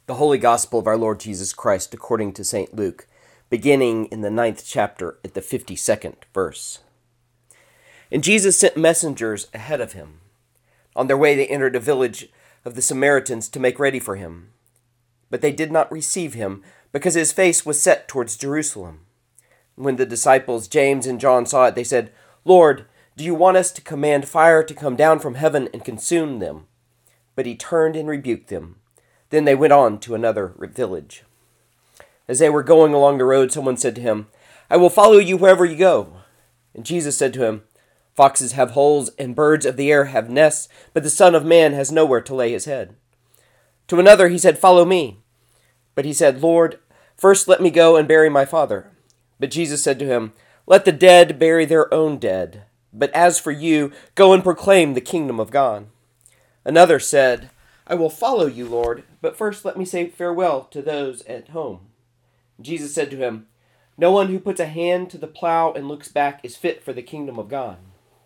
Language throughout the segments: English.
The Holy Gospel of our Lord Jesus Christ according to St. Luke, beginning in the 9th chapter at the 52nd verse. And Jesus sent messengers ahead of him. On their way they entered a village of the Samaritans to make ready for him. But they did not receive him, because his face was set towards Jerusalem. When the disciples James and John saw it, they said, "Lord, do you want us to command fire to come down from heaven and consume them?" But he turned and rebuked them. Then they went on to another village. As they were going along the road, someone said to him, "I will follow you wherever you go." And Jesus said to him, "Foxes have holes and birds of the air have nests, but the Son of Man has nowhere to lay his head." To another he said, "Follow me." But he said, "Lord, first let me go and bury my father." But Jesus said to him, "Let the dead bury their own dead. But as for you, go and proclaim the kingdom of God." Another said, "I will follow you, Lord, but first let me say farewell to those at home." Jesus said to him, "No one who puts a hand to the plow and looks back is fit for the kingdom of God."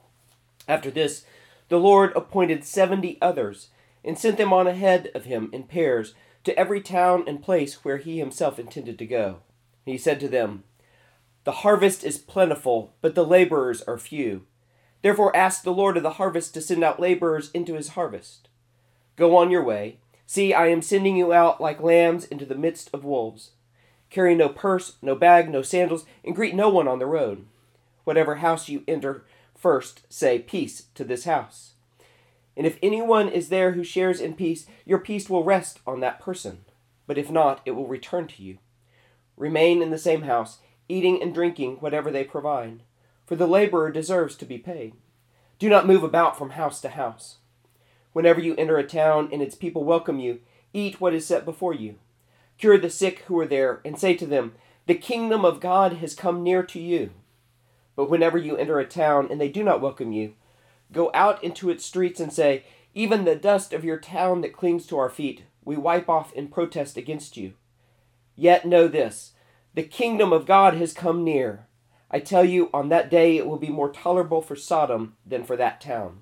After this, the Lord appointed 70 others, and sent them on ahead of him in pairs to every town and place where he himself intended to go. He said to them, "The harvest is plentiful, but the laborers are few. Therefore ask the Lord of the harvest to send out laborers into his harvest. Go on your way. See, I am sending you out like lambs into the midst of wolves. Carry no purse, no bag, no sandals, and greet no one on the road. Whatever house you enter, first say, 'Peace to this house.' And if anyone is there who shares in peace, your peace will rest on that person. But if not, it will return to you. Remain in the same house, eating and drinking whatever they provide, for the laborer deserves to be paid. Do not move about from house to house. Whenever you enter a town and its people welcome you, eat what is set before you. Cure the sick who are there, and say to them, 'The kingdom of God has come near to you.' But whenever you enter a town and they do not welcome you, go out into its streets and say, 'Even the dust of your town that clings to our feet, we wipe off in protest against you.' Yet know this, the kingdom of God has come near. I tell you, on that day it will be more tolerable for Sodom than for that town.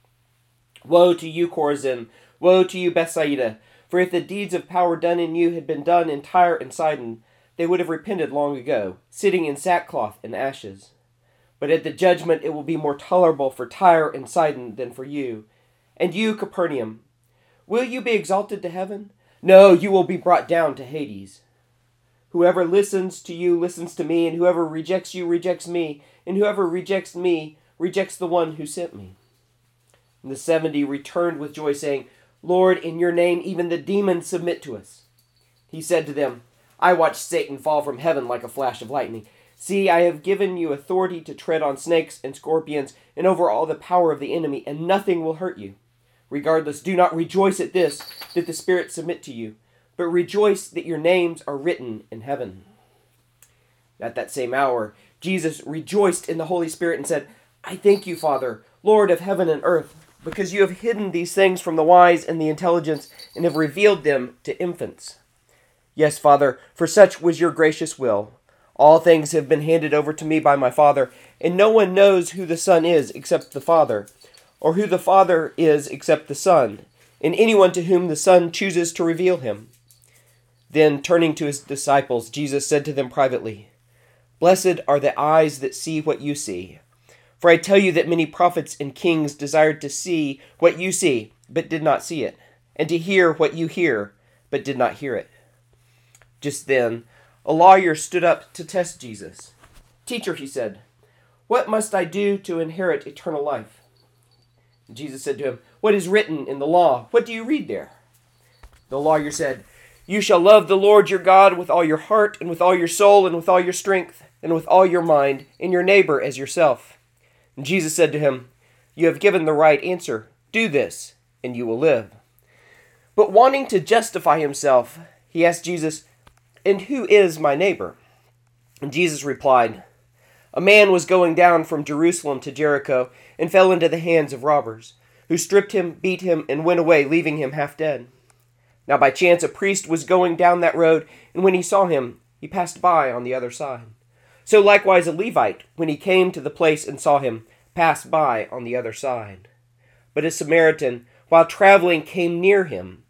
Woe to you, Chorazin! Woe to you, Bethsaida! For if the deeds of power done in you had been done in Tyre and Sidon, they would have repented long ago, sitting in sackcloth and ashes. But at the judgment it will be more tolerable for Tyre and Sidon than for you. And you, Capernaum, will you be exalted to heaven? No, you will be brought down to Hades. Whoever listens to you listens to me, and whoever rejects you rejects me, and whoever rejects me rejects the one who sent me." And the 70 returned with joy, saying, "Lord, in your name even the demons submit to us." He said to them, "I watched Satan fall from heaven like a flash of lightning. See, I have given you authority to tread on snakes and scorpions and over all the power of the enemy, and nothing will hurt you. Regardless, do not rejoice at this, that the spirits submit to you, but rejoice that your names are written in heaven." At that same hour, Jesus rejoiced in the Holy Spirit and said, "I thank you, Father, Lord of heaven and earth, because you have hidden these things from the wise and the intelligent and have revealed them to infants. Yes, Father, for such was your gracious will. All things have been handed over to me by my Father, and no one knows who the Son is except the Father, or who the Father is except the Son, and anyone to whom the Son chooses to reveal him." Then, turning to his disciples, Jesus said to them privately, "Blessed are the eyes that see what you see. For I tell you that many prophets and kings desired to see what you see, but did not see it, and to hear what you hear, but did not hear it." Just then, a lawyer stood up to test Jesus. "Teacher," he said, "what must I do to inherit eternal life?" And Jesus said to him, "What is written in the law? What do you read there?" The lawyer said, "You shall love the Lord your God with all your heart, and with all your soul, and with all your strength, and with all your mind, and your neighbor as yourself." And Jesus said to him, "You have given the right answer. Do this, and you will live." But wanting to justify himself, he asked Jesus, "And who is my neighbor?" And Jesus replied, "A man was going down from Jerusalem to Jericho and fell into the hands of robbers, who stripped him, beat him, and went away, leaving him half dead. Now by chance a priest was going down that road, and when he saw him, he passed by on the other side. So likewise a Levite, when he came to the place and saw him, passed by on the other side. But a Samaritan, while traveling, came near him,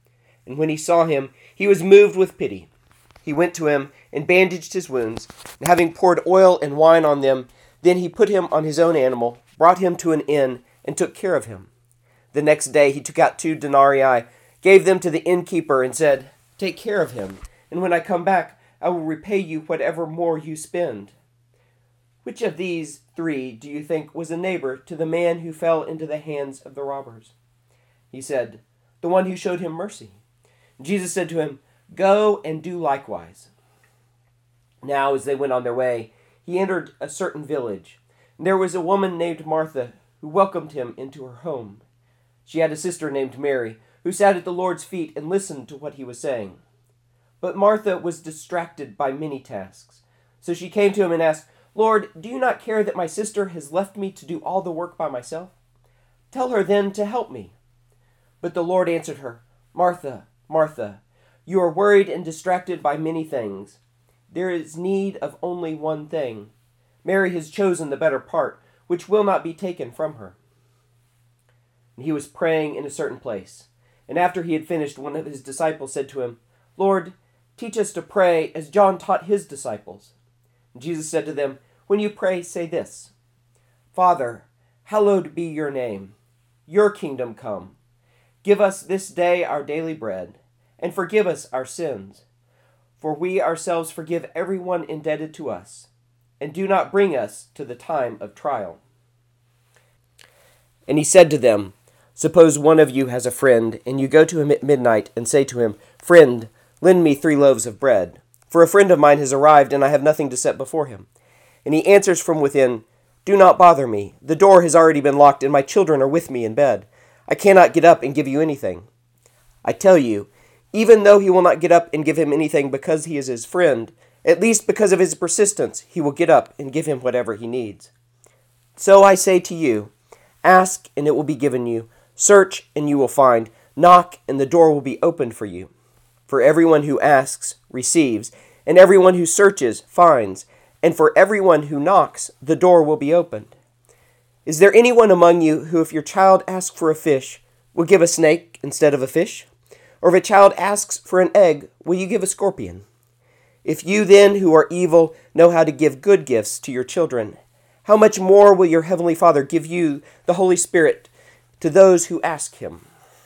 And when he saw him, he was moved with pity. He went to him and bandaged his wounds, and having poured oil and wine on them, then he put him on his own animal, brought him to an inn, and took care of him. The next day he took out 2 denarii, gave them to the innkeeper, and said, "Take care of him, and when I come back, I will repay you whatever more you spend." Which of these 3 do you think was a neighbor to the man who fell into the hands of the robbers? He said, "The one who showed him mercy." Jesus said to him, "Go and do likewise." Now, as they went on their way, he entered a certain village. And there was a woman named Martha who welcomed him into her home. She had a sister named Mary, who sat at the Lord's feet and listened to what he was saying. But Martha was distracted by many tasks. So she came to him and asked, "Lord, do you not care that my sister has left me to do all the work by myself? Tell her then to help me." But the Lord answered her, "Martha, Martha, you are worried and distracted by many things. There is need of only one thing. Mary has chosen the better part, which will not be taken from her." And he was praying in a certain place. And after he had finished, one of his disciples said to him, "Lord, teach us to pray as John taught his disciples." And Jesus said to them, "When you pray, say this: Father, hallowed be your name. Your kingdom come. Give us this day our daily bread, and forgive us our sins, for we ourselves forgive everyone indebted to us. And do not bring us to the time of trial." And he said to them, "Suppose one of you has a friend, and you go to him at midnight and say to him, 'Friend, lend me 3 loaves of bread, for a friend of mine has arrived, and I have nothing to set before him.' And he answers from within, 'Do not bother me. The door has already been locked, and my children are with me in bed. I cannot get up and give you anything.' I tell you, even though he will not get up and give him anything because he is his friend, at least because of his persistence, he will get up and give him whatever he needs. So I say to you, ask, and it will be given you. Search, and you will find. Knock, and the door will be opened for you. For everyone who asks receives, and everyone who searches finds, and for everyone who knocks, the door will be opened. Is there anyone among you who, if your child asks for a fish, will give a snake instead of a fish? Or if a child asks for an egg, will you give a scorpion? If you then, who are evil, know how to give good gifts to your children, how much more will your heavenly Father give you the Holy Spirit to those who ask him?"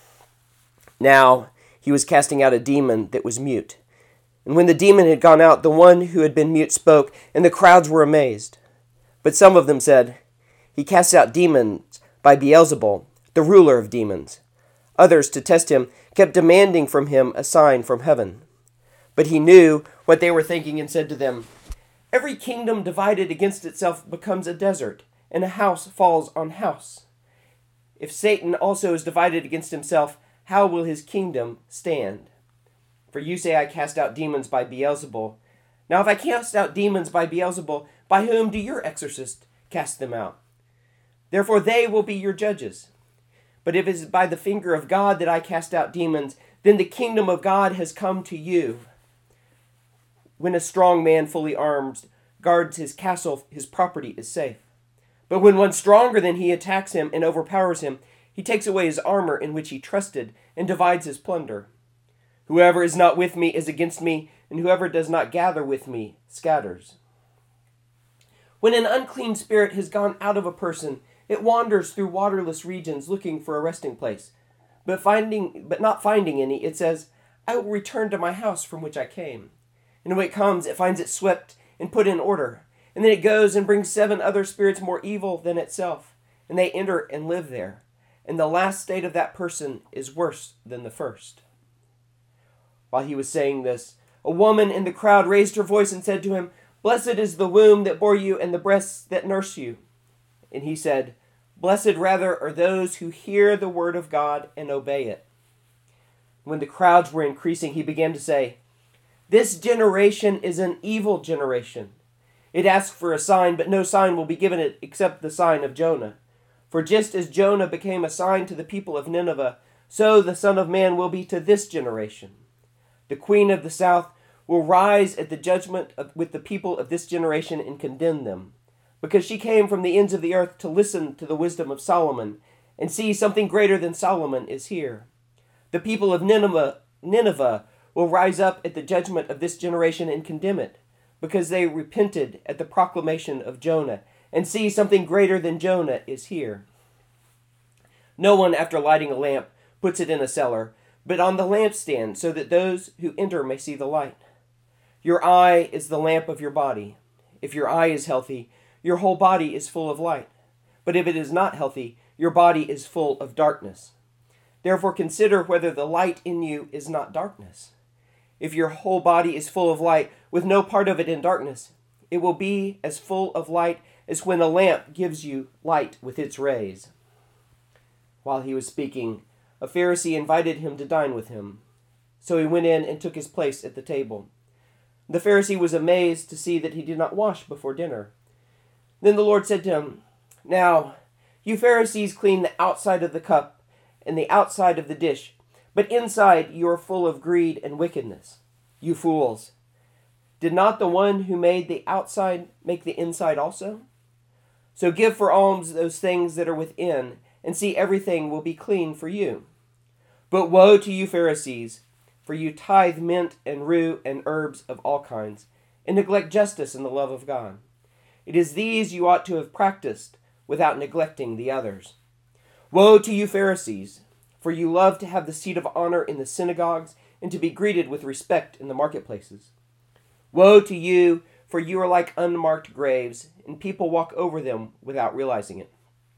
Now he was casting out a demon that was mute. And when the demon had gone out, the one who had been mute spoke, and the crowds were amazed. But some of them said, "He casts out demons by Beelzebul, the ruler of demons." Others, to test him, kept demanding from him a sign from heaven. But he knew what they were thinking and said to them, "Every kingdom divided against itself becomes a desert, and a house falls on house. If Satan also is divided against himself, how will his kingdom stand? For you say I cast out demons by Beelzebul. Now if I cast out demons by Beelzebul, by whom do your exorcists cast them out? Therefore they will be your judges. But if it is by the finger of God that I cast out demons, then the kingdom of God has come to you. When a strong man fully armed guards his castle, his property is safe. But when one stronger than he attacks him and overpowers him, he takes away his armor in which he trusted and divides his plunder. Whoever is not with me is against me, and whoever does not gather with me scatters." When an unclean spirit has gone out of a person, it wanders through waterless regions looking for a resting place. But not finding any, it says, "I will return to my house from which I came." And when it comes, it finds it swept and put in order. And then it goes and brings 7 other spirits more evil than itself, and they enter and live there. And the last state of that person is worse than the first. While he was saying this, a woman in the crowd raised her voice and said to him, "Blessed is the womb that bore you and the breasts that nurse you." And he said, "Blessed rather are those who hear the word of God and obey it." When the crowds were increasing, he began to say, "This generation is an evil generation. It asks for a sign, but no sign will be given it except the sign of Jonah. For just as Jonah became a sign to the people of Nineveh, so the Son of Man will be to this generation. The queen of the south will rise at the judgment with the people of this generation and condemn them, because she came from the ends of the earth to listen to the wisdom of Solomon, and see, something greater than Solomon is here. The people of Nineveh Nineveh will rise up at the judgment of this generation and condemn it, because they repented at the proclamation of Jonah, and see, something greater than Jonah is here. No one, after lighting a lamp, puts it in a cellar, but on the lampstand, so that those who enter may see the light. Your eye is the lamp of your body. If your eye is healthy, your whole body is full of light. But if it is not healthy, your body is full of darkness. Therefore consider whether the light in you is not darkness. If your whole body is full of light, with no part of it in darkness, it will be as full of light as when a lamp gives you light with its rays. While he was speaking, a Pharisee invited him to dine with him. So he went in and took his place at the table. The Pharisee was amazed to see that he did not wash before dinner. Then the Lord said to him, "Now, you Pharisees clean the outside of the cup and the outside of the dish, but inside you are full of greed and wickedness. You fools! Did not the one who made the outside make the inside also? So give for alms those things that are within, and see, everything will be clean for you. But woe to you Pharisees, for you tithe mint and rue and herbs of all kinds, and neglect justice and the love of God. It is these you ought to have practiced, without neglecting the others. Woe to you Pharisees, for you love to have the seat of honor in the synagogues, and to be greeted with respect in the marketplaces. Woe to you, for you are like unmarked graves, and people walk over them without realizing it."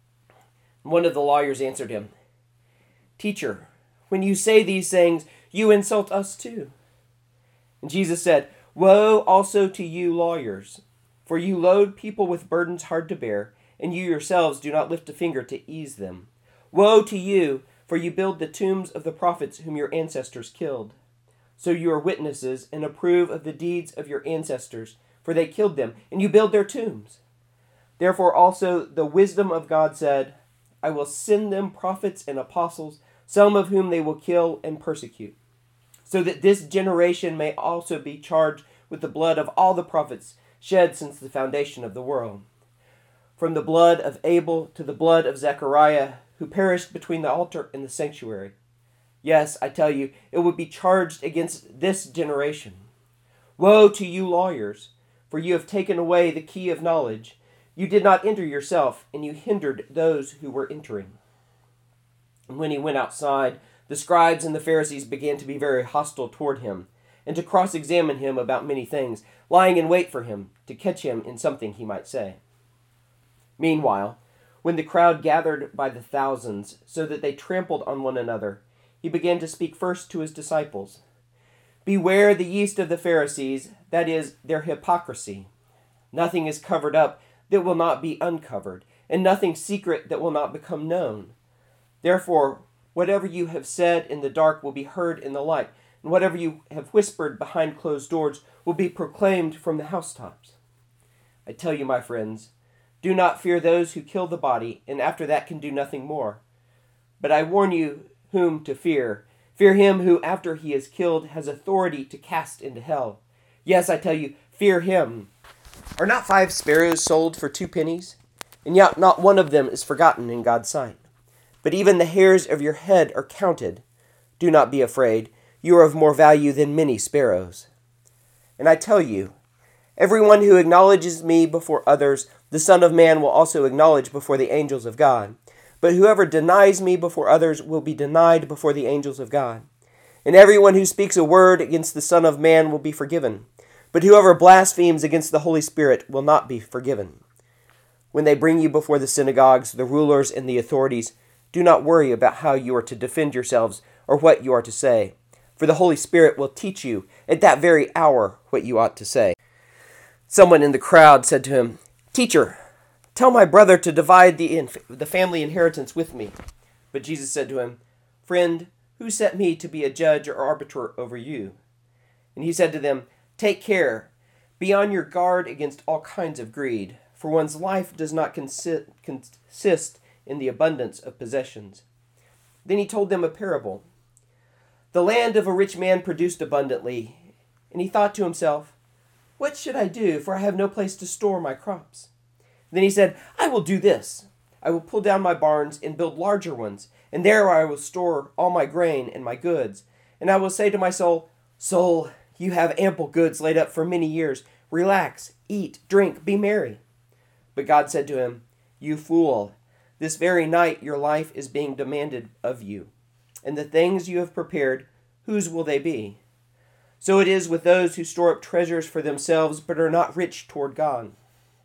One of the lawyers answered him, "Teacher, when you say these things, you insult us too." And Jesus said, "Woe also to you lawyers, for you load people with burdens hard to bear, and you yourselves do not lift a finger to ease them. Woe to you, for you build the tombs of the prophets whom your ancestors killed. So you are witnesses and approve of the deeds of your ancestors, for they killed them, and you build their tombs. Therefore also the wisdom of God said, I will send them prophets and apostles, some of whom they will kill and persecute, so that this generation may also be charged with the blood of all the prophets shed since the foundation of the world, from the blood of Abel to the blood of Zechariah, who perished between the altar and the sanctuary. Yes, I tell you, it will be charged against this generation. Woe to you lawyers, for you have taken away the key of knowledge. You did not enter yourself, and you hindered those who were entering." And when he went outside, the scribes and the Pharisees began to be very hostile toward him, and to cross-examine him about many things, lying in wait for him, to catch him in something he might say. Meanwhile, when the crowd gathered by the thousands, so that they trampled on one another, he began to speak first to his disciples. "Beware the yeast of the Pharisees, that is, their hypocrisy. Nothing is covered up that will not be uncovered, and nothing secret that will not become known. Therefore, whatever you have said in the dark will be heard in the light, and whatever you have whispered behind closed doors will be proclaimed from the housetops. I tell you, my friends, do not fear those who kill the body, and after that can do nothing more. But I warn you whom to fear. Fear him who, after he is killed, has authority to cast into hell. Yes, I tell you, fear him. Are not 5 sparrows sold for 2 pennies? And yet not one of them is forgotten in God's sight. But even the hairs of your head are counted. Do not be afraid. You are of more value than many sparrows. And I tell you, everyone who acknowledges me before others, the Son of Man will also acknowledge before the angels of God. But whoever denies me before others will be denied before the angels of God. And everyone who speaks a word against the Son of Man will be forgiven. But whoever blasphemes against the Holy Spirit will not be forgiven. When they bring you before the synagogues, the rulers, and the authorities, do not worry about how you are to defend yourselves or what you are to say, for the Holy Spirit will teach you at that very hour what you ought to say. Someone in the crowd said to him, "Teacher, tell my brother to divide the family inheritance with me." But Jesus said to him, "Friend, who set me to be a judge or arbiter over you?" And he said to them, "Take care, be on your guard against all kinds of greed, for one's life does not consist in the abundance of possessions." Then he told them a parable. The land of a rich man produced abundantly, and he thought to himself, "What should I do, for I have no place to store my crops?" Then he said, "I will do this. I will pull down my barns and build larger ones, and there I will store all my grain and my goods. And I will say to my soul, Soul, you have ample goods laid up for many years. Relax, eat, drink, be merry. But God said to him, You fool, this very night your life is being demanded of you. And the things you have prepared, whose will they be? So it is with those who store up treasures for themselves, but are not rich toward God.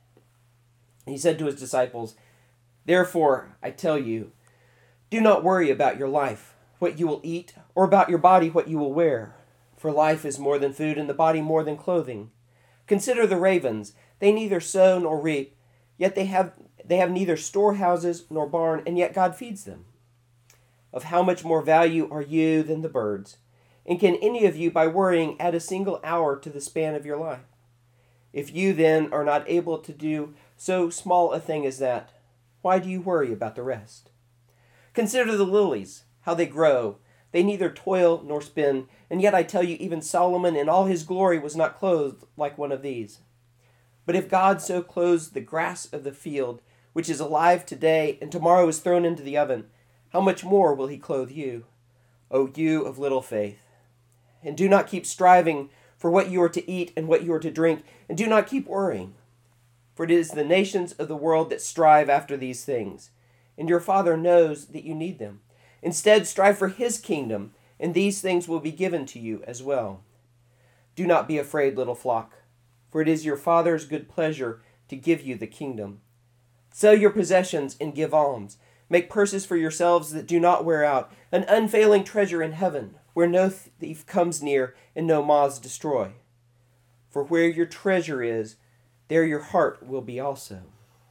He said to his disciples, Therefore, I tell you, do not worry about your life, what you will eat, or about your body, what you will wear. For life is more than food, and the body more than clothing. Consider the ravens. They neither sow nor reap, yet they have neither storehouses nor barn, and yet God feeds them. Of how much more value are you than the birds? And can any of you, by worrying, add a single hour to the span of your life? If you then are not able to do so small a thing as that, why do you worry about the rest? Consider the lilies, how they grow. They neither toil nor spin, and yet I tell you, even Solomon in all his glory was not clothed like one of these. But if God so clothes the grass of the field, which is alive today and tomorrow is thrown into the oven, how much more will he clothe you, O you of little faith? And do not keep striving for what you are to eat and what you are to drink, and do not keep worrying. For it is the nations of the world that strive after these things, and your Father knows that you need them. Instead, strive for his kingdom, and these things will be given to you as well. Do not be afraid, little flock, for it is your Father's good pleasure to give you the kingdom. Sell your possessions and give alms. Make purses for yourselves that do not wear out, an unfailing treasure in heaven, where no thief comes near and no moths destroy. For where your treasure is, there your heart will be also.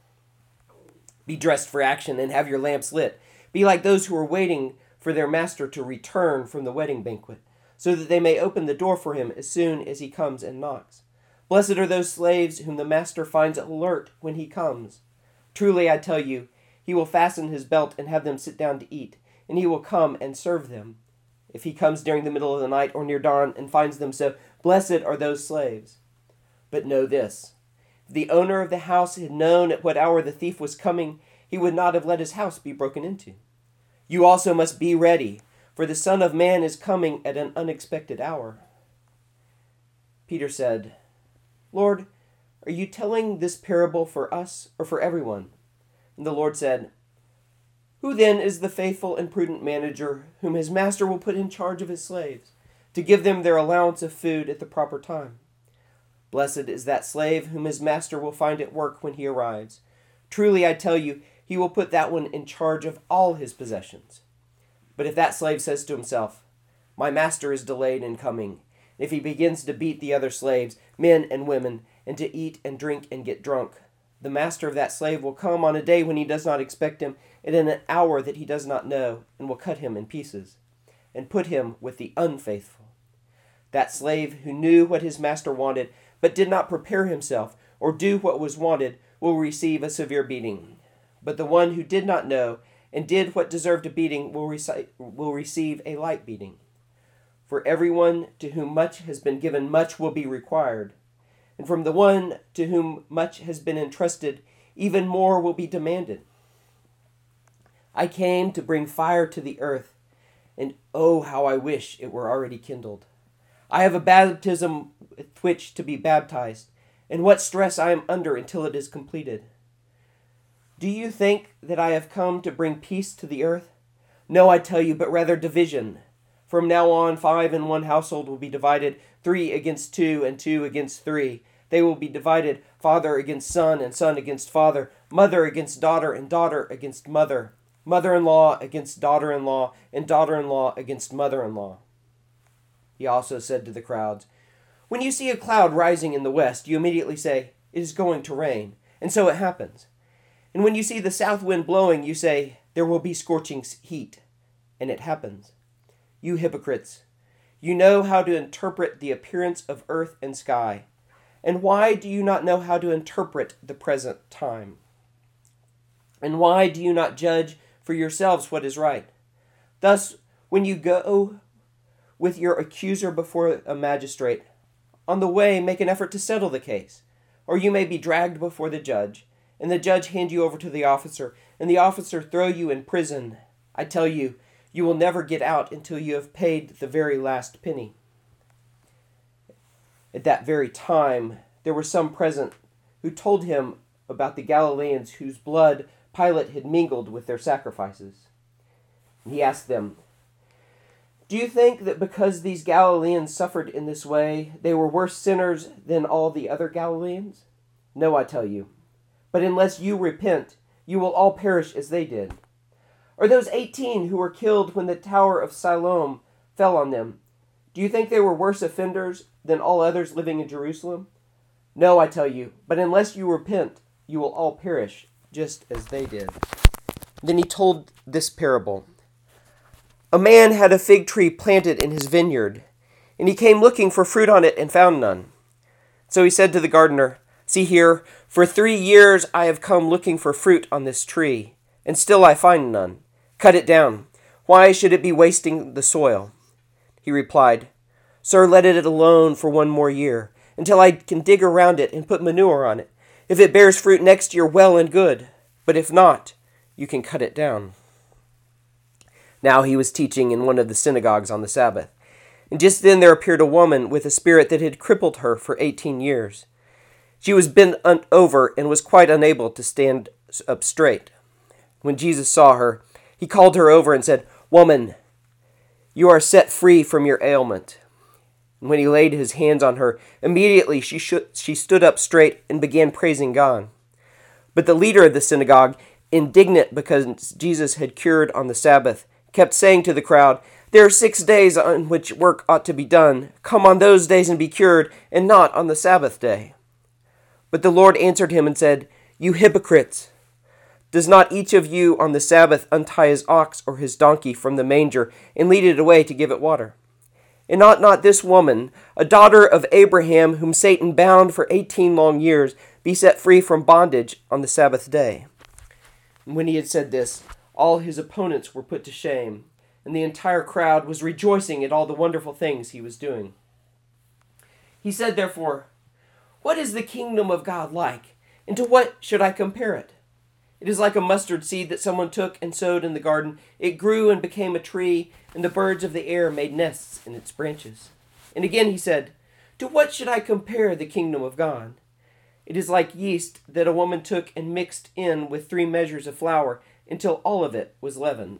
Be dressed for action and have your lamps lit. Be like those who are waiting for their master to return from the wedding banquet, so that they may open the door for him as soon as he comes and knocks. Blessed are those slaves whom the master finds alert when he comes. Truly, I tell you, he will fasten his belt and have them sit down to eat, and he will come and serve them. If he comes during the middle of the night or near dawn and finds them so, blessed are those slaves. But know this, if the owner of the house had known at what hour the thief was coming, he would not have let his house be broken into. You also must be ready, for the Son of Man is coming at an unexpected hour. Peter said, Lord, are you telling this parable for us or for everyone? And the Lord said, Who then is the faithful and prudent manager whom his master will put in charge of his slaves, to give them their allowance of food at the proper time? Blessed is that slave whom his master will find at work when he arrives. Truly, I tell you, he will put that one in charge of all his possessions. But if that slave says to himself, My master is delayed in coming, and if he begins to beat the other slaves, men and women, and to eat and drink and get drunk, the master of that slave will come on a day when he does not expect him, and in an hour that he does not know, and will cut him in pieces, and put him with the unfaithful. That slave who knew what his master wanted, but did not prepare himself, or do what was wanted, will receive a severe beating. But the one who did not know, and did what deserved a beating, will receive a light beating. For everyone to whom much has been given, much will be required. And from the one to whom much has been entrusted, even more will be demanded. I came to bring fire to the earth, and oh, how I wish it were already kindled. I have a baptism with which to be baptized, and what stress I am under until it is completed. Do you think that I have come to bring peace to the earth? No, I tell you, but rather division. From now on, 5 in one household will be divided, 3 against 2, and 2 against 3. They will be divided, father against son, and son against father, mother against daughter, and daughter against mother, mother-in-law against daughter-in-law, and daughter-in-law against mother-in-law. He also said to the crowds, When you see a cloud rising in the west, you immediately say, It is going to rain. And so it happens. And when you see the south wind blowing, you say, There will be scorching heat. And it happens. You hypocrites, you know how to interpret the appearance of earth and sky. And why do you not know how to interpret the present time? And why do you not judge for yourselves what is right? Thus, when you go with your accuser before a magistrate, on the way make an effort to settle the case, or you may be dragged before the judge, and the judge hand you over to the officer, and the officer throw you in prison. I tell you, You will never get out until you have paid the very last penny." At that very time, there were some present who told him about the Galileans whose blood Pilate had mingled with their sacrifices. And he asked them, "Do you think that because these Galileans suffered in this way, they were worse sinners than all the other Galileans? No, I tell you. But unless you repent, you will all perish as they did. Or those 18 who were killed when the tower of Siloam fell on them, do you think they were worse offenders than all others living in Jerusalem? No, I tell you, but unless you repent, you will all perish just as they did." Then he told this parable. "A man had a fig tree planted in his vineyard, and he came looking for fruit on it and found none. So he said to the gardener, 'See here, for 3 years I have come looking for fruit on this tree, and still I find none. Cut it down. Why should it be wasting the soil?' He replied, 'Sir, let it alone for 1 more year, until I can dig around it and put manure on it. If it bears fruit next year, well and good. But if not, you can cut it down.' Now he was teaching in one of the synagogues on the Sabbath. And just then there appeared a woman with a spirit that had crippled her for 18 years. She was bent over and was quite unable to stand up straight. When Jesus saw her, he called her over and said, 'Woman, you are set free from your ailment.' And when he laid his hands on her, immediately she stood up straight and began praising God. But the leader of the synagogue, indignant because Jesus had cured on the Sabbath, kept saying to the crowd, 'There are 6 days on which work ought to be done. Come on those days and be cured, and not on the Sabbath day.' But the Lord answered him and said, 'You hypocrites! Does not each of you on the Sabbath untie his ox or his donkey from the manger and lead it away to give it water? And ought not this woman, a daughter of Abraham, whom Satan bound for 18 long years, be set free from bondage on the Sabbath day?' And when he had said this, all his opponents were put to shame, and the entire crowd was rejoicing at all the wonderful things he was doing. He said, therefore, 'What is the kingdom of God like, and to what should I compare it? It is like a mustard seed that someone took and sowed in the garden. It grew and became a tree, and the birds of the air made nests in its branches.' And again he said, 'To what should I compare the kingdom of God? It is like yeast that a woman took and mixed in with 3 measures of flour until all of it was leavened.'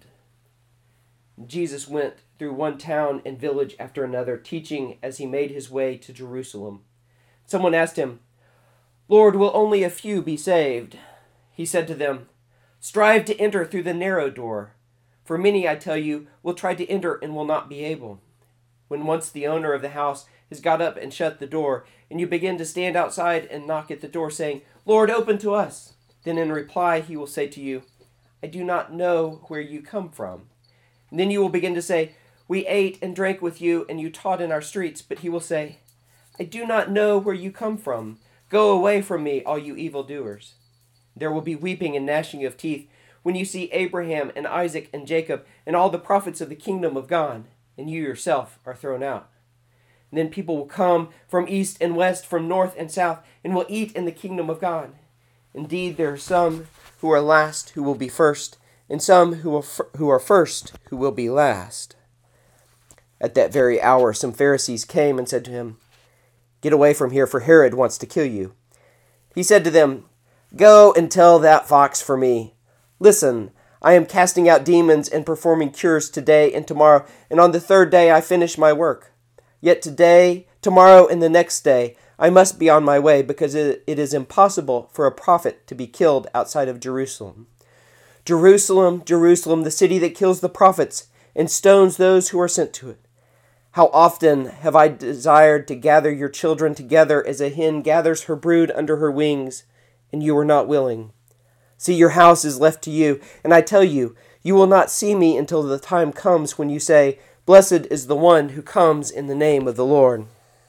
Jesus went through one town and village after another, teaching as he made his way to Jerusalem. Someone asked him, 'Lord, will only a few be saved?' He said to them, 'Strive to enter through the narrow door. For many, I tell you, will try to enter and will not be able. When once the owner of the house has got up and shut the door, and you begin to stand outside and knock at the door, saying, "Lord, open to us," then in reply he will say to you, "I do not know where you come from." And then you will begin to say, "We ate and drank with you, and you taught in our streets." But he will say, "I do not know where you come from. Go away from me, all you evildoers." There will be weeping and gnashing of teeth when you see Abraham and Isaac and Jacob and all the prophets of the kingdom of God, and you yourself are thrown out. And then people will come from east and west, from north and south, and will eat in the kingdom of God. Indeed, there are some who are last who will be first, and some who are first who will be last." At that very hour, some Pharisees came and said to him, "Get away from here, for Herod wants to kill you." He said to them, "Go and tell that fox for me. Listen, I am casting out demons and performing cures today and tomorrow, and on the 3rd day I finish my work. Yet today, tomorrow, and the next day I must be on my way, because it is impossible for a prophet to be killed outside of Jerusalem. Jerusalem, Jerusalem, the city that kills the prophets and stones those who are sent to it. How often have I desired to gather your children together as a hen gathers her brood under her wings, and you were not willing. See, your house is left to you, and I tell you, you will not see me until the time comes when you say, 'Blessed is the one who comes in the name of the Lord.'"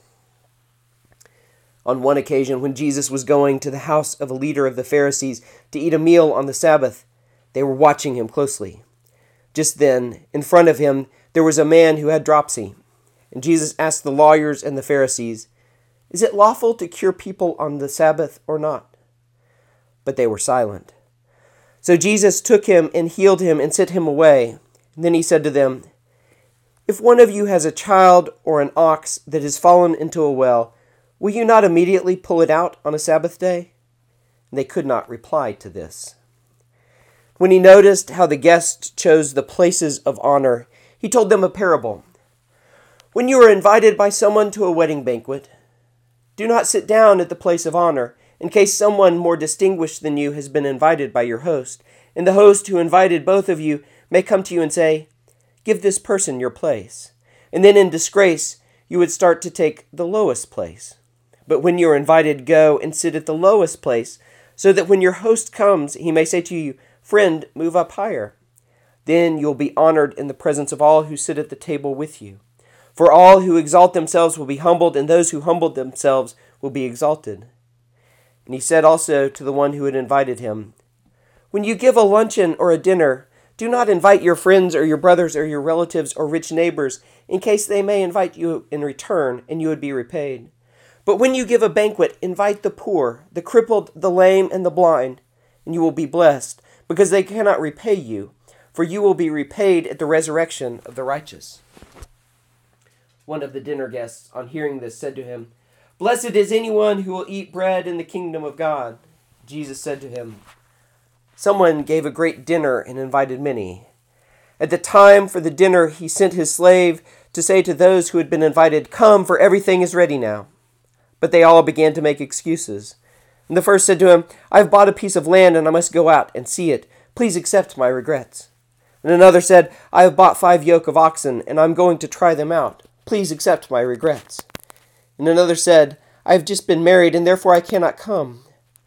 On one occasion, when Jesus was going to the house of a leader of the Pharisees to eat a meal on the Sabbath, they were watching him closely. Just then, in front of him, there was a man who had dropsy. And Jesus asked the lawyers and the Pharisees, "Is it lawful to cure people on the Sabbath or not?" But they were silent. So Jesus took him and healed him and sent him away. And then he said to them, "If one of you has a child or an ox that has fallen into a well, will you not immediately pull it out on a Sabbath day?" And they could not reply to this. When he noticed how the guests chose the places of honor, he told them a parable. "When you are invited by someone to a wedding banquet, do not sit down at the place of honor, in case someone more distinguished than you has been invited by your host, and the host who invited both of you may come to you and say, 'Give this person your place.' And then in disgrace you would start to take the lowest place. But when you are invited, go and sit at the lowest place, so that when your host comes, he may say to you, 'Friend, move up higher.' Then you'll be honored in the presence of all who sit at the table with you. For all who exalt themselves will be humbled, and those who humble themselves will be exalted." And he said also to the one who had invited him, "When you give a luncheon or a dinner, do not invite your friends or your brothers or your relatives or rich neighbors, in case they may invite you in return, and you would be repaid. But when you give a banquet, invite the poor, the crippled, the lame, and the blind, and you will be blessed, because they cannot repay you, for you will be repaid at the resurrection of the righteous." One of the dinner guests, on hearing this, said to him, "Blessed is anyone who will eat bread in the kingdom of God." Jesus said to him, "Someone gave a great dinner and invited many. At the time for the dinner, he sent his slave to say to those who had been invited, 'Come, for everything is ready now.' But they all began to make excuses. And the first said to him, 'I have bought a piece of land and I must go out and see it. Please accept my regrets.' And another said, 'I have bought 5 yoke of oxen and I'm going to try them out. Please accept my regrets.' And another said, 'I have just been married and therefore I cannot come.'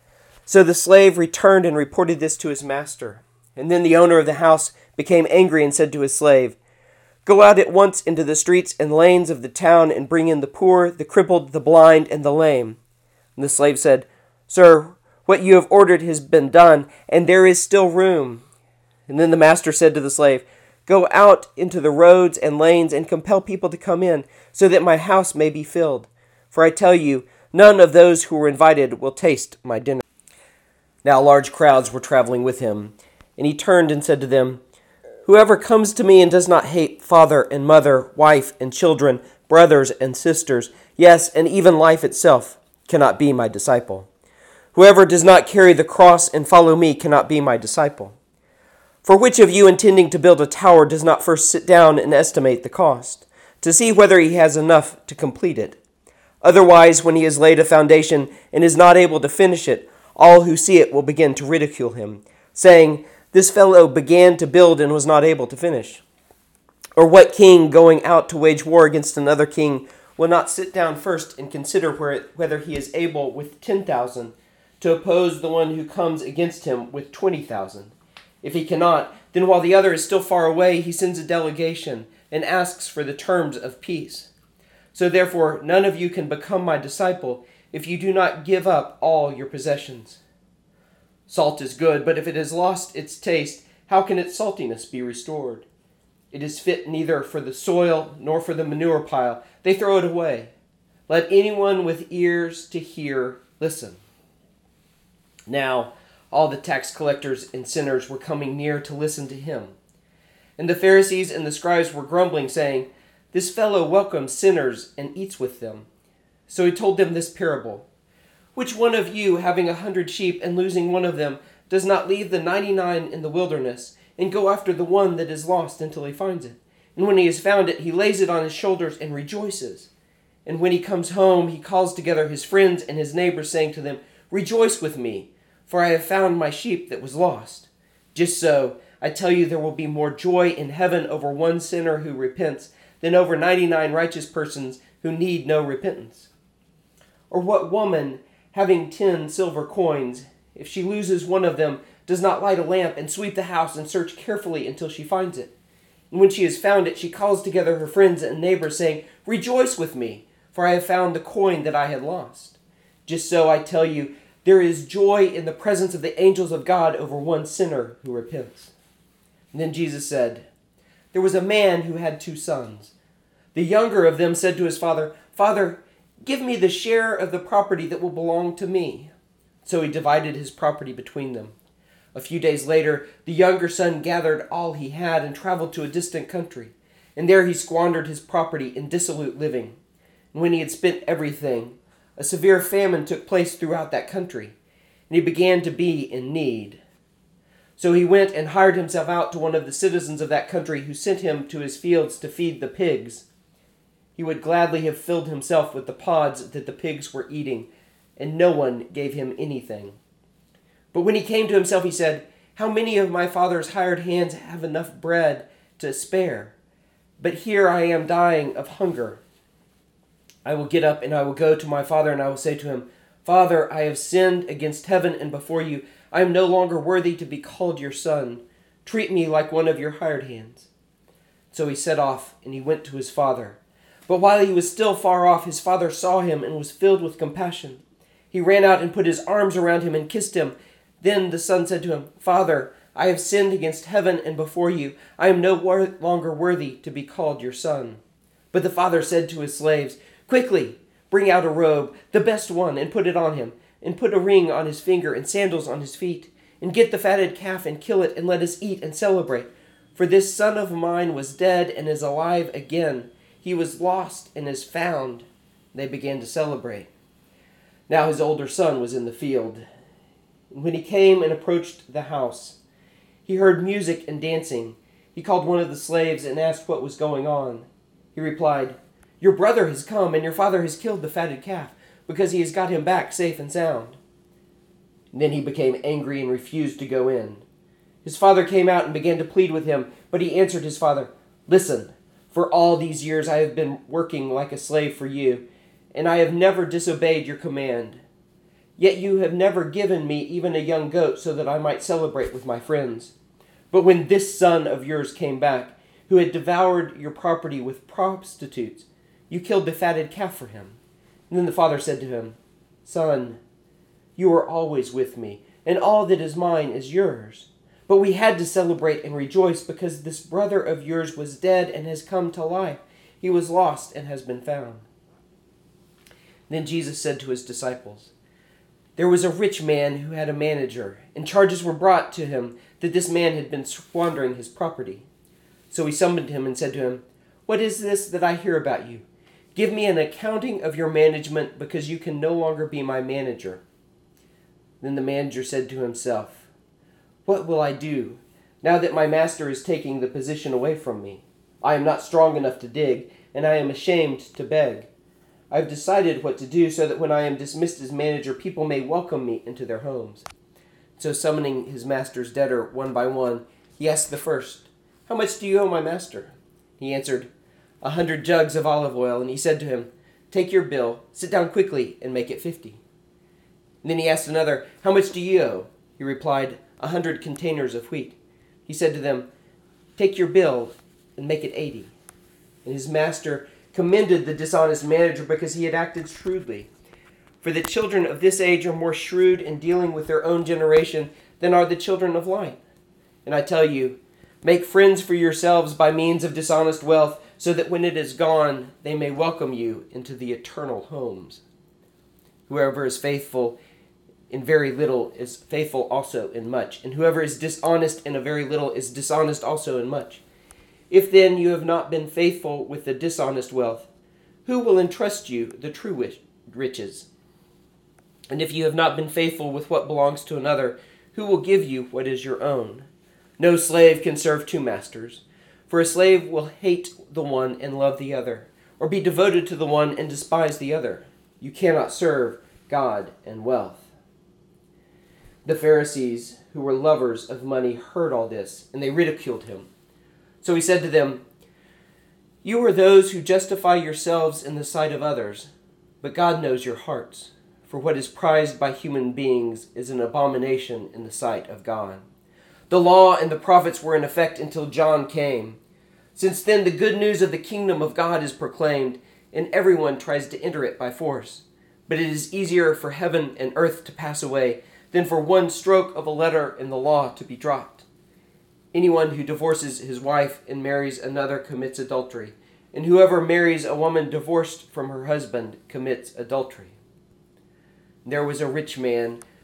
So the slave returned and reported this to his master. And then the owner of the house became angry and said to his slave, 'Go out at once into the streets and lanes of the town and bring in the poor, the crippled, the blind, and the lame.' And the slave said, 'Sir, what you have ordered has been done, and there is still room.' And then the master said to the slave, 'Go out into the roads and lanes and compel people to come in, so that my house may be filled. For I tell you, none of those who were invited will taste my dinner.' Now large crowds were traveling with him, and he turned and said to them, 'Whoever comes to me and does not hate father and mother, wife and children, brothers and sisters, yes, and even life itself, cannot be my disciple. Whoever does not carry the cross and follow me cannot be my disciple. For which of you intending to build a tower does not first sit down and estimate the cost, to see whether he has enough to complete it? Otherwise, when he has laid a foundation and is not able to finish it, all who see it will begin to ridicule him, saying, 'This fellow began to build and was not able to finish.' Or what king going out to wage war against another king will not sit down first and consider whether he is able with 10,000 to oppose the one who comes against him with 20,000? If he cannot, then while the other is still far away, he sends a delegation and asks for the terms of peace. So therefore, none of you can become my disciple if you do not give up all your possessions. Salt is good, but if it has lost its taste, how can its saltiness be restored? It is fit neither for the soil nor for the manure pile. They throw it away. Let anyone with ears to hear listen." Now, all the tax collectors and sinners were coming near to listen to him. And the Pharisees and the scribes were grumbling, saying, "This fellow welcomes sinners and eats with them." So he told them this parable. "Which one of you, having 100 sheep and losing one of them, does not leave the 99 in the wilderness and go after the one that is lost until he finds it? And when he has found it, he lays it on his shoulders and rejoices. And when he comes home, he calls together his friends and his neighbors, saying to them, 'Rejoice with me, for I have found my sheep that was lost.' Just so, I tell you, there will be more joy in heaven over one sinner who repents than over 99 righteous persons who need no repentance. Or what woman, having 10 silver coins, if she loses one of them, does not light a lamp and sweep the house and search carefully until she finds it? And when she has found it, she calls together her friends and neighbors, saying, 'Rejoice with me, for I have found the coin that I had lost.' Just so, I tell you, there is joy in the presence of the angels of God over one sinner who repents." And then Jesus said, "There was a man who had 2 sons. The younger of them said to his father, 'Father, give me the share of the property that will belong to me.' So he divided his property between them. A few days later, the younger son gathered all he had and traveled to a distant country, and there he squandered his property in dissolute living. And when he had spent everything, a severe famine took place throughout that country, and he began to be in need. So he went and hired himself out to one of the citizens of that country, who sent him to his fields to feed the pigs. He would gladly have filled himself with the pods that the pigs were eating, and no one gave him anything. But when he came to himself, he said, "How many of my father's hired hands have enough bread to spare? But here I am dying of hunger. I will get up and I will go to my father, and I will say to him, 'Father, I have sinned against heaven and before you. I am no longer worthy to be called your son. Treat me like one of your hired hands.' So he set off, and he went to his father. But while he was still far off, his father saw him and was filled with compassion. He ran out and put his arms around him and kissed him. Then the son said to him, 'Father, I have sinned against heaven and before you. I am no longer worthy to be called your son.' But the father said to his slaves, 'Quickly, bring out a robe, the best one, and put it on him, and put a ring on his finger and sandals on his feet. And get the fatted calf and kill it, and let us eat and celebrate. For this son of mine was dead and is alive again. He was lost and is found.' They began to celebrate. Now his older son was in the field. And when he came and approached the house, he heard music and dancing. He called one of the slaves and asked what was going on. He replied, 'Your brother has come, and your father has killed the fatted calf, because he has got him back safe and sound.' And then he became angry and refused to go in. His father came out and began to plead with him, but he answered his father, 'Listen, for all these years I have been working like a slave for you, and I have never disobeyed your command. Yet you have never given me even a young goat so that I might celebrate with my friends. But when this son of yours came back, who had devoured your property with prostitutes, you killed the fatted calf for him.' And then the father said to him, 'Son, you are always with me, and all that is mine is yours. But we had to celebrate and rejoice because this brother of yours was dead and has come to life. He was lost and has been found.' Then Jesus said to his disciples, 'There was a rich man who had a manager, and charges were brought to him that this man had been squandering his property. So he summoned him and said to him, "What is this that I hear about you? Give me an accounting of your management, because you can no longer be my manager." Then the manager said to himself, "What will I do, now that my master is taking the position away from me? I am not strong enough to dig, and I am ashamed to beg. I have decided what to do so that when I am dismissed as manager, people may welcome me into their homes." So summoning his master's debtor one by one, he asked the first, "How much do you owe my master?" He answered, 100 jugs of olive oil. And he said to him, "Take your bill, sit down quickly, and make it 50. And then he asked another, "How much do you owe?" He replied, 100 containers of wheat. He said to them, "Take your bill, and make it 80. And his master commended the dishonest manager because he had acted shrewdly. For the children of this age are more shrewd in dealing with their own generation than are the children of light. And I tell you, make friends for yourselves by means of dishonest wealth, so that when it is gone, they may welcome you into the eternal homes. Whoever is faithful in very little is faithful also in much, and whoever is dishonest in a very little is dishonest also in much. If then you have not been faithful with the dishonest wealth, who will entrust you the true riches? And if you have not been faithful with what belongs to another, who will give you what is your own? No slave can serve two masters, for a slave will hate the one and love the other, or be devoted to the one and despise the other. You cannot serve God and wealth." The Pharisees, who were lovers of money, heard all this, and they ridiculed him. So he said to them, "You are those who justify yourselves in the sight of others, but God knows your hearts. For what is prized by human beings is an abomination in the sight of God. The law and the prophets were in effect until John came. Since then, the good news of the kingdom of God is proclaimed, and everyone tries to enter it by force. But it is easier for heaven and earth to pass away than for one stroke of a letter in the law to be dropped. Anyone who divorces his wife and marries another commits adultery, and whoever marries a woman divorced from her husband commits adultery." There was a rich man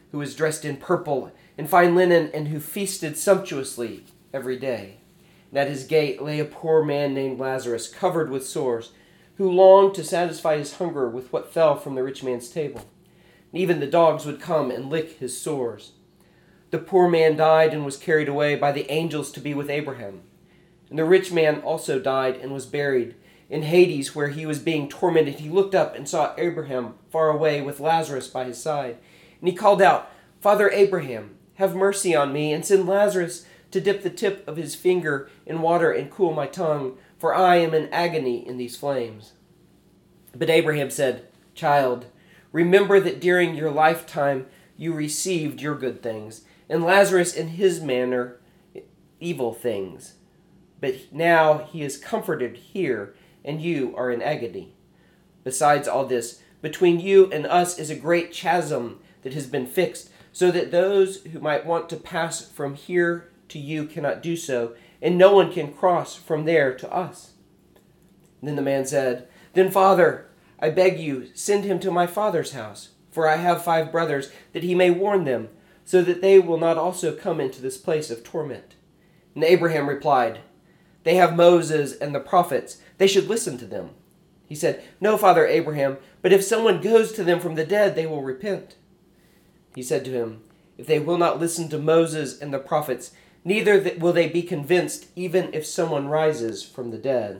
who was dressed in purple and fine linen, and who feasted sumptuously every day. And at his gate lay a poor man named Lazarus, covered with sores, who longed to satisfy his hunger with what fell from the rich man's table. And even the dogs would come and lick his sores. The poor man died and was carried away by the angels to be with Abraham. And the rich man also died and was buried. In Hades, where he was being tormented, he looked up and saw Abraham far away with Lazarus by his side. And he called out, "Father Abraham, have mercy on me, and send Lazarus to dip the tip of his finger in water and cool my tongue, for I am in agony in these flames." But Abraham said, "Child, remember that during your lifetime you received your good things, and Lazarus in his manner evil things. But now he is comforted here, and you are in agony. Besides all this, between you and us is a great chasm that has been fixed, so that those who might want to pass from here to you cannot do so, and no one can cross from there to us." And then the man said, "Then, Father, I beg you, send him to my father's house, for I have 5 brothers, that he may warn them, so that they will not also come into this place of torment." And Abraham replied, "They have Moses and the prophets. They should listen to them." He said, "No, Father Abraham, but if someone goes to them from the dead, they will repent." He said to him, "If they will not listen to Moses and the prophets, neither will they be convinced, even if someone rises from the dead."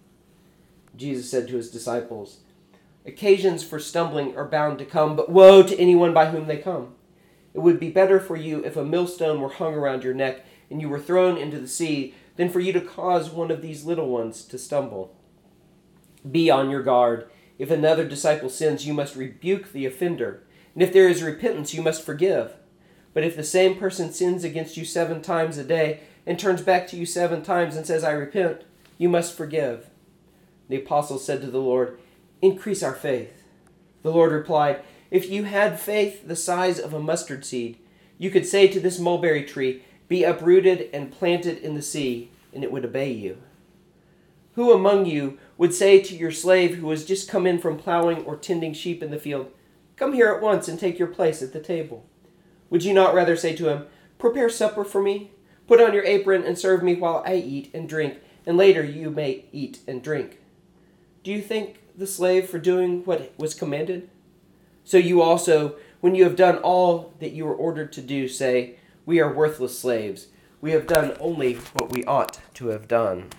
Jesus said to his disciples, "Occasions for stumbling are bound to come, but woe to anyone by whom they come. It would be better for you if a millstone were hung around your neck and you were thrown into the sea than for you to cause one of these little ones to stumble. Be on your guard. If another disciple sins, you must rebuke the offender. And if there is repentance, you must forgive. But if the same person sins against you 7 times a day and turns back to you 7 times and says, 'I repent,' you must forgive." The apostles said to the Lord, "Increase our faith." The Lord replied, "If you had faith the size of a mustard seed, you could say to this mulberry tree, 'Be uprooted and planted in the sea,' and it would obey you. Who among you would say to your slave who has just come in from plowing or tending sheep in the field, 'Come here at once and take your place at the table'? Would you not rather say to him, 'Prepare supper for me, put on your apron and serve me while I eat and drink, and later you may eat and drink'? Do you thank the slave for doing what was commanded? So you also, when you have done all that you were ordered to do, say, 'We are worthless slaves. We have done only what we ought to have done.'"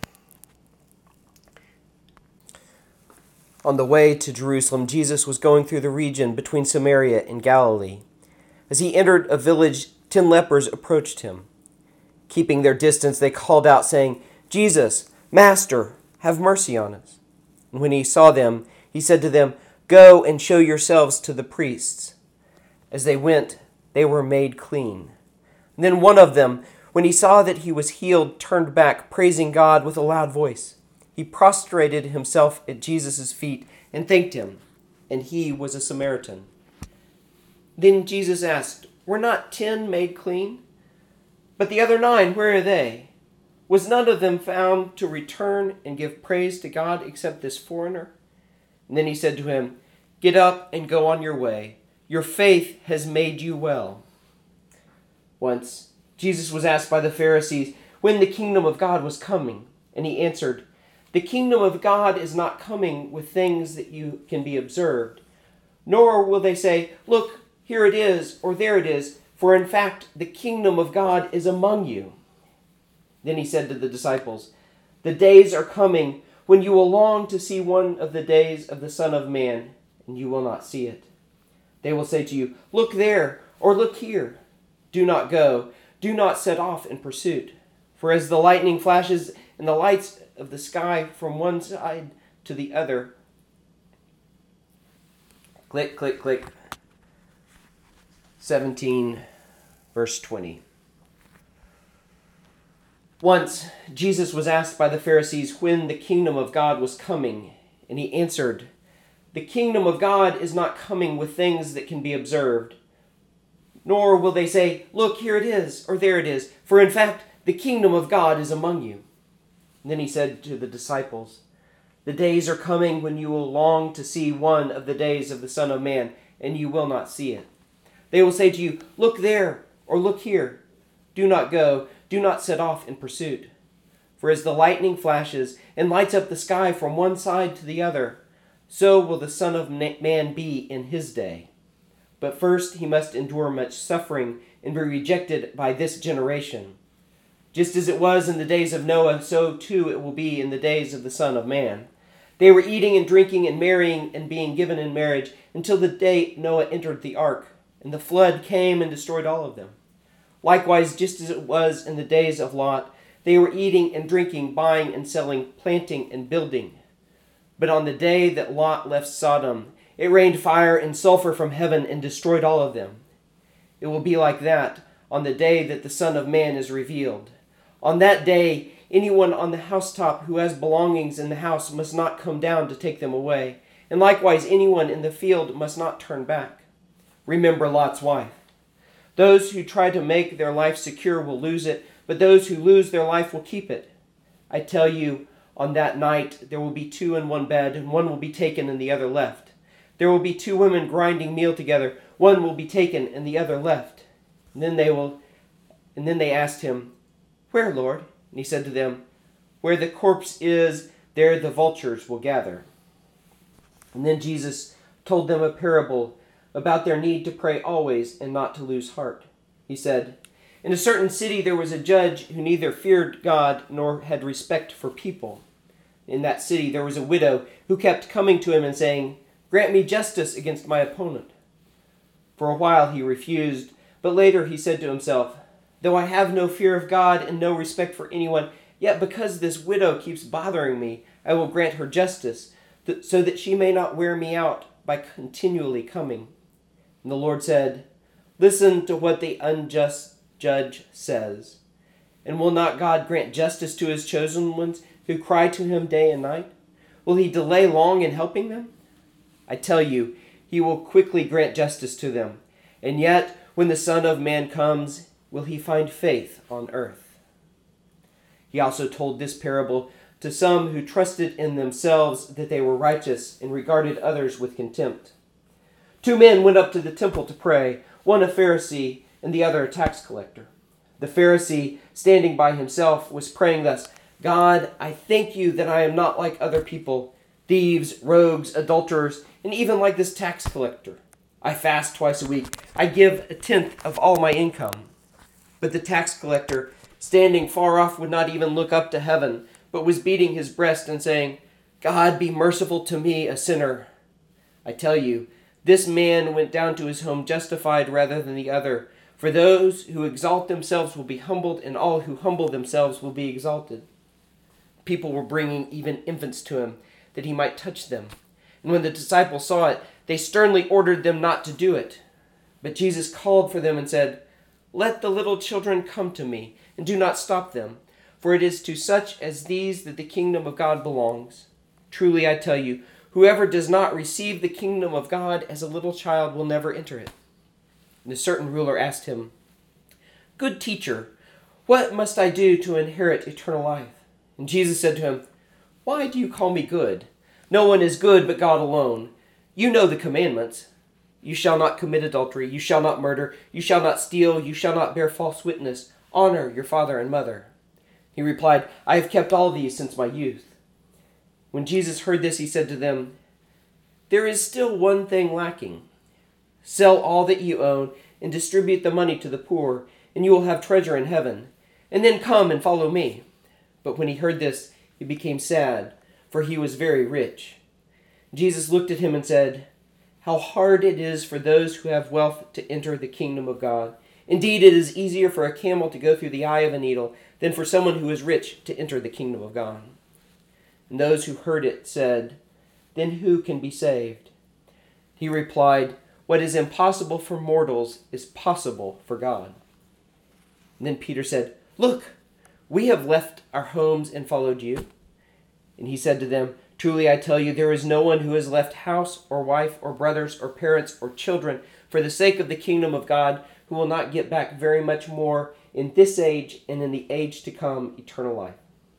On the way to Jerusalem, Jesus was going through the region between Samaria and Galilee. As he entered a village, 10 lepers approached him. Keeping their distance, they called out, saying, "Jesus, Master, have mercy on us." And when he saw them, he said to them, "Go and show yourselves to the priests." As they went, they were made clean. And then one of them, when he saw that he was healed, turned back, praising God with a loud voice. He prostrated himself at Jesus' feet and thanked him, and he was a Samaritan. Then Jesus asked, "Were not 10 made clean? But the other 9, where are they? Was none of them found to return and give praise to God except this foreigner?" And then he said to him, "Get up and go on your way. Your faith has made you well." Once, Jesus was asked by the Pharisees when the kingdom of God was coming, and he answered, "The kingdom of God is not coming with things that you can be observed, nor will they say, 'Look, here it is,' or 'There it is,' for in fact the kingdom of God is among you." Then he said to the disciples, "The days are coming when you will long to see one of the days of the Son of Man, and you will not see it. They will say to you, 'Look there,' or 'Look here.' Do not go, do not set off in pursuit. For as the lightning flashes and the lights of the sky from one side to the other," click, click, click, 17, verse 20. Once, Jesus was asked by the Pharisees when the kingdom of God was coming, and he answered, "The kingdom of God is not coming with things that can be observed, nor will they say, 'Look, here it is,' or 'There it is,' for in fact the kingdom of God is among you." And then he said to the disciples, "The days are coming when you will long to see one of the days of the Son of Man, and you will not see it. They will say to you, 'Look there,' or 'Look here.' Do not go, do not set off in pursuit. For as the lightning flashes and lights up the sky from one side to the other, so will the Son of Man be in his day. But first he must endure much suffering and be rejected by this generation. Just as it was in the days of Noah, so too it will be in the days of the Son of Man. They were eating and drinking and marrying and being given in marriage until the day Noah entered the ark, and the flood came and destroyed all of them. Likewise, just as it was in the days of Lot, they were eating and drinking, buying and selling, planting and building. But on the day that Lot left Sodom, it rained fire and sulfur from heaven and destroyed all of them. It will be like that on the day that the Son of Man is revealed. On that day, anyone on the housetop who has belongings in the house must not come down to take them away, and likewise anyone in the field must not turn back. Remember Lot's wife. Those who try to make their life secure will lose it, but those who lose their life will keep it. I tell you, on that night there will be two in one bed, and one will be taken and the other left. There will be two women grinding meal together, one will be taken and the other left. And then they asked him, "Where, Lord?" And he said to them, "Where the corpse is, there the vultures will gather." And then Jesus told them a parable about their need to pray always and not to lose heart. He said, "In a certain city there was a judge who neither feared God nor had respect for people. In that city there was a widow who kept coming to him and saying, 'Grant me justice against my opponent.' For a while he refused, but later he said to himself, 'Though I have no fear of God and no respect for anyone, yet because this widow keeps bothering me, I will grant her justice, so that she may not wear me out by continually coming.' And the Lord said, 'Listen to what the unjust judge says. And will not God grant justice to his chosen ones who cry to him day and night? Will he delay long in helping them? I tell you, he will quickly grant justice to them. And yet, when the Son of Man comes, will he find faith on earth?" He also told this parable to some who trusted in themselves that they were righteous and regarded others with contempt. Two men went up to the temple to pray, one a Pharisee and the other a tax collector. The Pharisee, standing by himself, was praying thus, "God, I thank you that I am not like other people, thieves, rogues, adulterers, and even like this tax collector. I fast twice a week. I give 1/10 of all my income." But the tax collector, standing far off, would not even look up to heaven, but was beating his breast and saying, "God, be merciful to me, a sinner." I tell you, this man went down to his home justified rather than the other. For those who exalt themselves will be humbled, and all who humble themselves will be exalted. People were bringing even infants to him, that he might touch them. And when the disciples saw it, they sternly ordered them not to do it. But Jesus called for them and said, "Let the little children come to me, and do not stop them, for it is to such as these that the kingdom of God belongs. Truly I tell you, whoever does not receive the kingdom of God as a little child will never enter it." And a certain ruler asked him, "Good teacher, what must I do to inherit eternal life?" And Jesus said to him, "Why do you call me good? No one is good but God alone. You know the commandments. You shall not commit adultery. You shall not murder. You shall not steal. You shall not bear false witness. Honor your father and mother." He replied, "I have kept all these since my youth." When Jesus heard this, he said to them, "There is still one thing lacking. Sell all that you own and distribute the money to the poor, and you will have treasure in heaven. And then come and follow me." But when he heard this, he became sad, for he was very rich. Jesus looked at him and said, "How hard it is for those who have wealth to enter the kingdom of God. Indeed, it is easier for a camel to go through the eye of a needle than for someone who is rich to enter the kingdom of God." And those who heard it said, "Then who can be saved?" He replied, "What is impossible for mortals is possible for God." And then Peter said, "Look, we have left our homes and followed you." And he said to them, "Truly I tell you, there is no one who has left house or wife or brothers or parents or children for the sake of the kingdom of God who will not get back very much more in this age and in the age to come eternal life."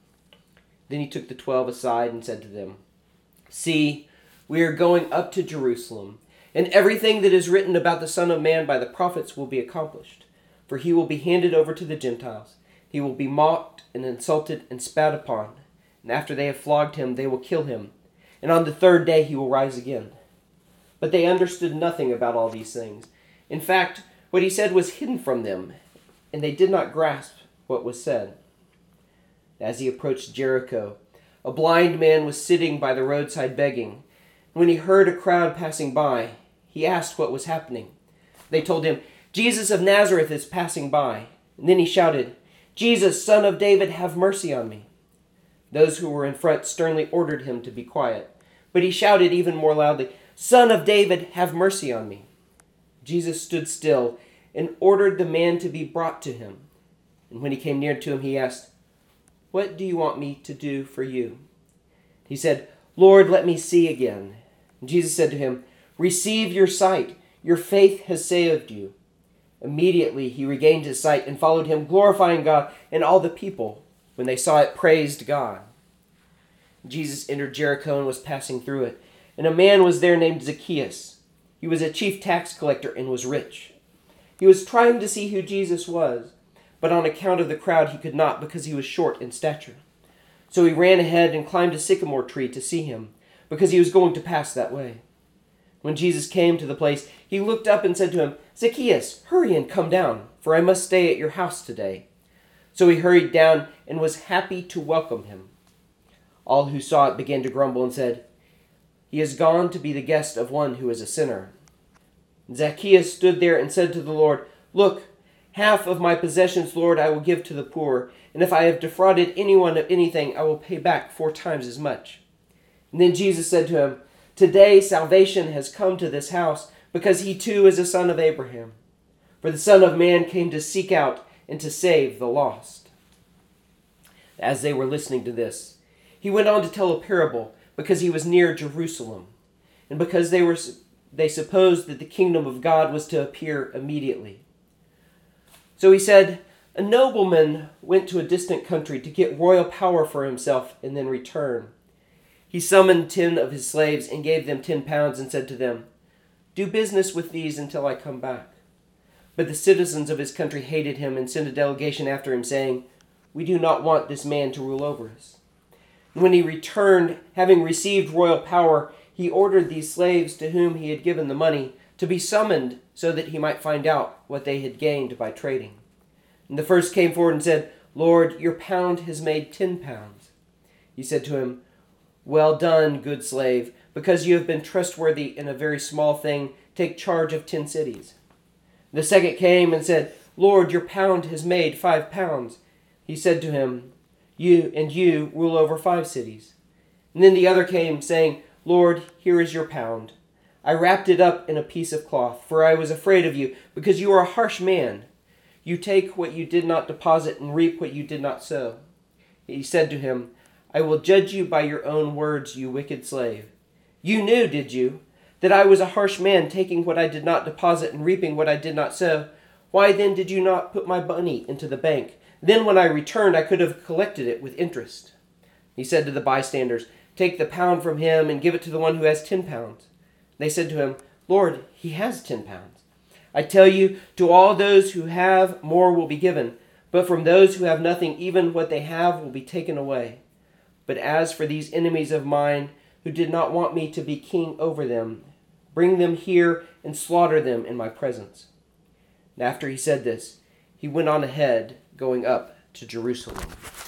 Then he took the 12 aside and said to them, "See, we are going up to Jerusalem, And everything that is written about the Son of Man by the prophets will be accomplished. For he will be handed over to the Gentiles. He will be mocked and insulted and spat upon. And after they have flogged him, they will kill him. And on the third day he will rise again. But they understood nothing about all these things. In fact, what he said was hidden from them, and they did not grasp what was said. As he approached Jericho, a blind man was sitting by the roadside begging. When he heard a crowd passing by, he asked what was happening. They told him, "Jesus of Nazareth is passing by." And then he shouted, "Jesus, Son of David, have mercy on me." Those who were in front sternly ordered him to be quiet. But he shouted even more loudly, "Son of David, have mercy on me." Jesus stood still and ordered the man to be brought to him. And when he came near to him, he asked, "What do you want me to do for you?" He said, "Lord, let me see again." And Jesus said to him, "Receive your sight. Your faith has saved you." Immediately he regained his sight and followed him, glorifying God, and all the people, when they saw it, praised God. Jesus entered Jericho and was passing through it. And a man was there named Zacchaeus. He was a chief tax collector and was rich. He was trying to see who Jesus was, but on account of the crowd he could not, because he was short in stature. So he ran ahead and climbed a sycamore tree to see him, because he was going to pass that way. When Jesus came to the place, he looked up and said to him, "Zacchaeus, hurry and come down, for I must stay at your house today." So he hurried down and was happy to welcome him. All who saw it began to grumble and said, "He has gone to be the guest of one who is a sinner." Zacchaeus stood there and said to the Lord, "Look, half of my possessions, Lord, I will give to the poor, and if I have defrauded anyone of anything, I will pay back 4 times as much." And then Jesus said to him, "Today salvation has come to this house, because he too is a son of Abraham. For the Son of Man came to seek out and to save the lost." As they were listening to this, he went on to tell a parable, because he was near Jerusalem, and because they supposed that the kingdom of God was to appear immediately. So he said, "A nobleman went to a distant country to get royal power for himself and then return. He summoned 10 of his slaves and gave them 10 pounds and said to them, 'Do business with these until I come back.' But the citizens of his country hated him and sent a delegation after him, saying, 'We do not want this man to rule over us.' And when he returned, having received royal power, he ordered these slaves to whom he had given the money to be summoned so that he might find out what they had gained by trading. And the first came forward and said, 'Lord, your pound has made 10 pounds. He said to him, 'Well done, good slave, because you have been trustworthy in a very small thing, take charge of 10 cities. The second came and said, 'Lord, your pound has made 5 pounds. He said to him, 'You rule over 5 cities. And then the other came, saying, 'Lord, here is your pound. I wrapped it up in a piece of cloth, for I was afraid of you, because you are a harsh man. You take what you did not deposit and reap what you did not sow.' He said to him, 'I will judge you by your own words, you wicked slave. You knew, did you, that I was a harsh man, taking what I did not deposit and reaping what I did not sow? Why then did you not put my money into the bank? Then when I returned, I could have collected it with interest.' He said to the bystanders, 'Take the pound from him and give it to the one who has 10 pounds. They said to him, 'Lord, he has 10 pounds. I tell you, to all those who have, more will be given, but from those who have nothing, even what they have will be taken away. But as for these enemies of mine, who did not want me to be king over them, bring them here and slaughter them in my presence.' And after he said this, he went on ahead, going up to Jerusalem."